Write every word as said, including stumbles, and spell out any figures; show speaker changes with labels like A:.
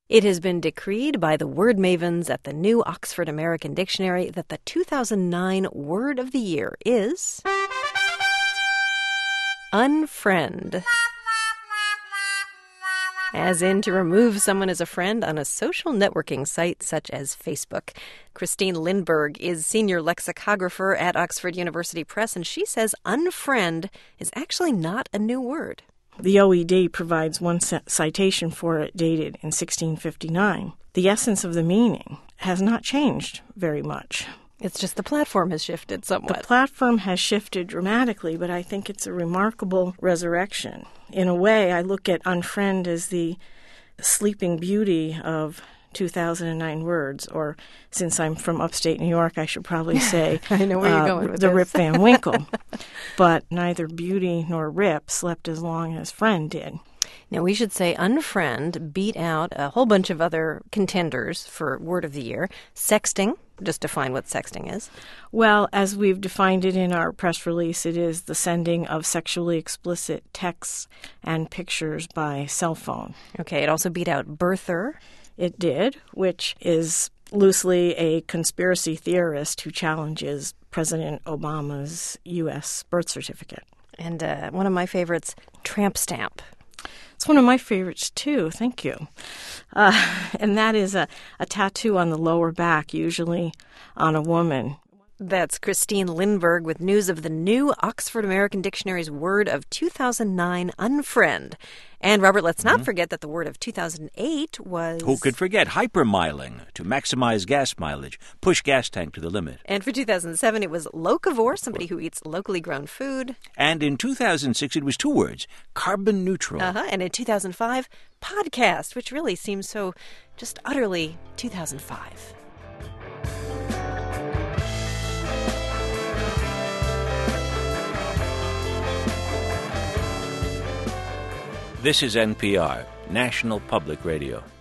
A: It has been decreed by the word mavens at the New Oxford American Dictionary that the two thousand nine word of the year is unfriend. As in to remove someone as a friend on a social networking site such as Facebook. Christine Lindberg is senior lexicographer at Oxford University Press, and she says unfriend is actually not a new word.
B: The O E D provides one citation for it dated in sixteen fifty-nine. The essence of the meaning has not changed very much.
A: It's just the platform has shifted somewhat.
B: The platform has shifted dramatically, but I think it's a remarkable resurrection. In a way, I look at unfriend as the sleeping beauty of two thousand nine words, or since I'm from upstate New York, I should probably say
A: I know where
B: uh,
A: you're going with
B: the
A: this.
B: Rip Van Winkle. But neither Beauty nor Rip slept as long as Friend did.
A: Now, we should say unfriend beat out a whole bunch of other contenders for word of the year. Sexting, just define what sexting is.
B: Well, as we've defined it in our press release, it is the sending of sexually explicit texts and pictures by cell phone.
A: Okay, it also beat out birther.
B: It did, which is loosely a conspiracy theorist who challenges President Obama's U S birth certificate.
A: And uh, one of my favorites, tramp stamp.
B: It's one of my favorites, too. Thank you. Uh, and that is a, a tattoo on the lower back, usually on a woman.
A: That's Christine Lindberg with news of the new Oxford American Dictionary's word of two thousand nine, unfriend. And, Robert, let's not mm-hmm. forget that the word of two thousand eight was...
C: Who could forget? Hypermiling, to maximize gas mileage, push gas tank to the limit.
A: And for two thousand seven, it was locavore, somebody who eats locally grown food.
C: And in two thousand six, it was two words, carbon neutral.
A: Uh-huh. And in two thousand five, podcast, which really seems so just utterly two thousand five.
C: This is N P R, National Public Radio.